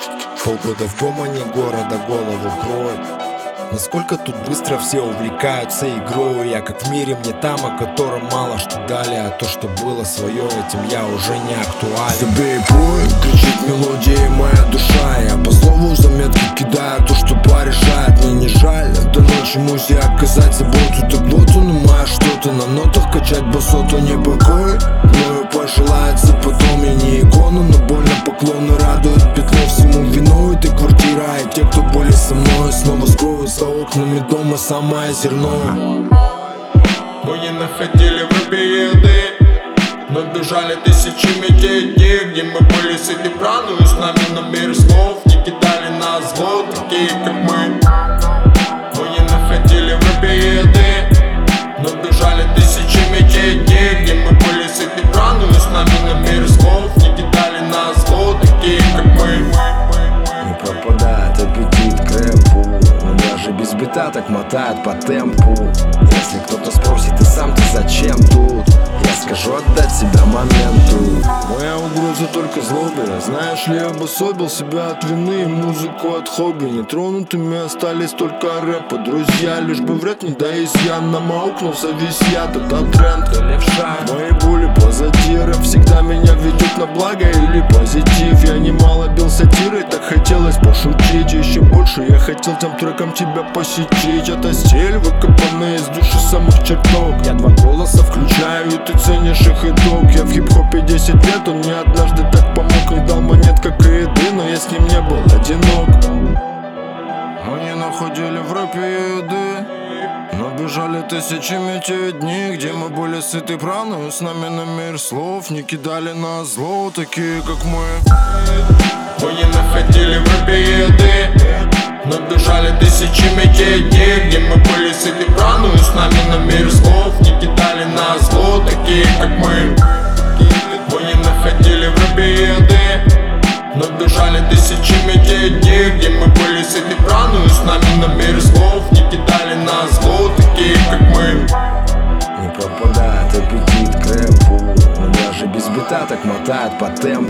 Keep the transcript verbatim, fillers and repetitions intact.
Полгода в гомоне города голову кроет. Насколько тут быстро все увлекаются игрой. Я как в мире мне там, о котором мало что дали. А то, что было свое, этим я уже не актуален. Забей бой, кричит мелодия моя душа. Я по слову заметки кидаю то, что порешает. Мне не жаль, до ночи музе оказать заботу. Так вот он и моя что-то на нотах качать басоту. Не покой, мною пожелается потом. Я не икона, но больно поклоны радуют петло. Всему виной ты квартира, и те, кто более со мной, снова скроют за окнами дома самое зерно. Мы не находили в рыбе еды, но бежали тысячами те дней, где мы были сыты праную, с нами на мир слов не кидали на зло, такие как мы. Мы не находили в рыбе еды, но бежали тысячами те дней, где мы были сыты праную, с нами на мир слов не кидали на зло, такие как мы. Не пропадает аппетит к рэпу, но даже без бита так мотает по темпу. Если кто-то спросит, ты сам-то зачем тут, я скажу отдать себя моменту. Моя угроза только злобе. Знаешь ли, я обособил себя от вины и музыку от хобби. Нетронутыми остались только рэпа друзья. Лишь бы вряд не да изъян. Намаукнулся весь яд, это тренд, то левша. Мои боли позади, рэп всегда меня ведет на благо или позитив. Я немало бил сатирой, так хотелось пошутить. Еще больше я хотел тем треком тебя посетить. Это стиль, выкопанный из души самых чертог. Я два голоса включаю, и ты ценишь их итог. Я в хип-хопе десять лет, он мне однажды так помог. Не дал монет, как и еды, но я с ним не был одинок. Мы не находили в рэпе еды, но бежали тысячами те дни, где мы были сыты праную, с нами на мир слов не кидали на зло, такие как мы. Мы не находили в рэпе еды, но бежали тысячами те дней, где мы были сыты праную, с нами на мир слов не кидали на зло, такие как мы. Мы не находили в рэпе еды, но бежали тысячами те дней, где мы были сыты праную, с нами на мир слов не кидали на зло, такие как мы. Не пропадает аппетит к рэпу, но даже без бита так мотает по темпу.